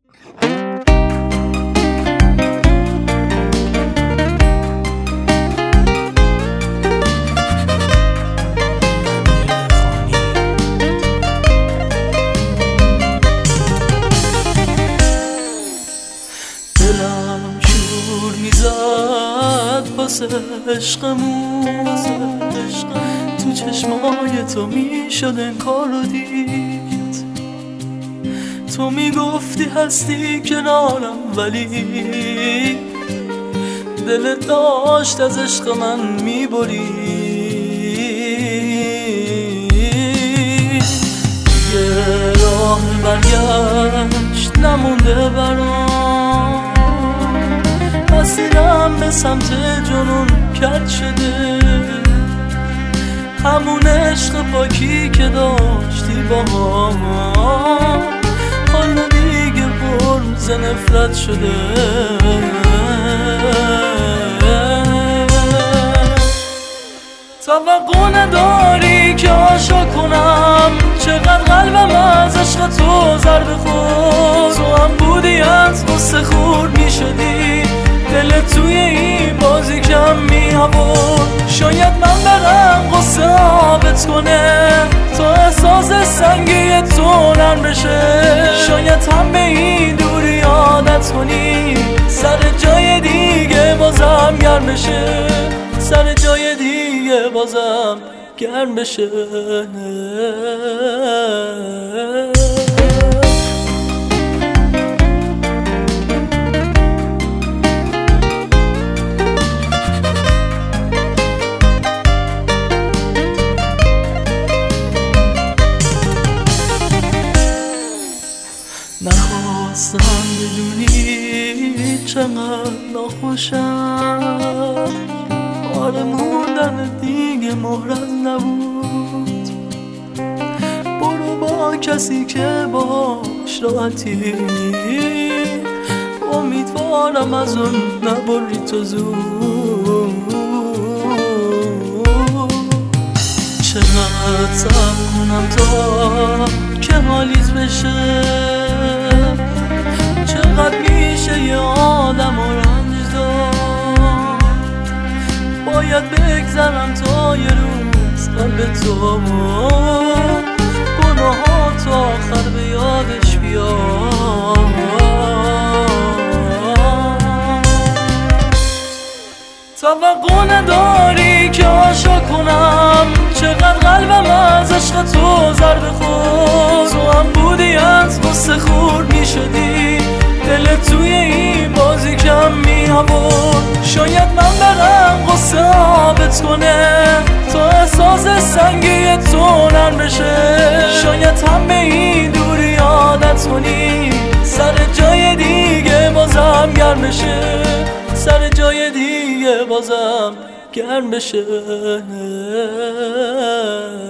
دلم شور میزد واسه عشقمون، تو چشمای تو میشد انکار رو دید. تو میگفتی هستی کنارم ولی دلت داشت از عشق من میبرید. یه راه برگشت نمونده برام، مسیرم به سمت جنون کج شده. همون عشق پاکی که داشتی با هم حالا دیگه پرز نفرت شده. توقع نداری که عاشق کنم، چقدر قلبم از عشق تو ضربه خورد. تو هم بودی از غصه خورد میشدی، دلت توی این بازی کم می‌آورد. شاید من برم غصه آبت کنه تا احساس سنگی تو نرم بشه. شاید هم به این دوری عادت کنی، سر جای دیگه بازم گرم بشه، سر جای دیگه بازم گرم بشه. نخواستم بدونی چقدر ناخوشم، آره موندن دیگه مهرت نبود. برو با کسی که باش راحتی، امیدوارم از اون نبری تو زود. چقدر صبر کنم تا که حالیت بشه، چقدر میشه یه آدم و رنج داد. باید بگذرم تا یه روز قلب تو گناهات آخر به یادش بیاد. توقع نداری که عاشق کنم، چقدر قلبم از عشق تو ضربه خورد. تو هم بودی از غصه خورد میشدی، دلت توی این بازی کم می‌آورد. شاید من برم غصه آبت کنه تا احساس سنگی تو نرم بشه. شاید هم به این دوری عادت کنی، سر جای دیگه بازم گرم بشه، سر جای دیگه بازم گرم بشه.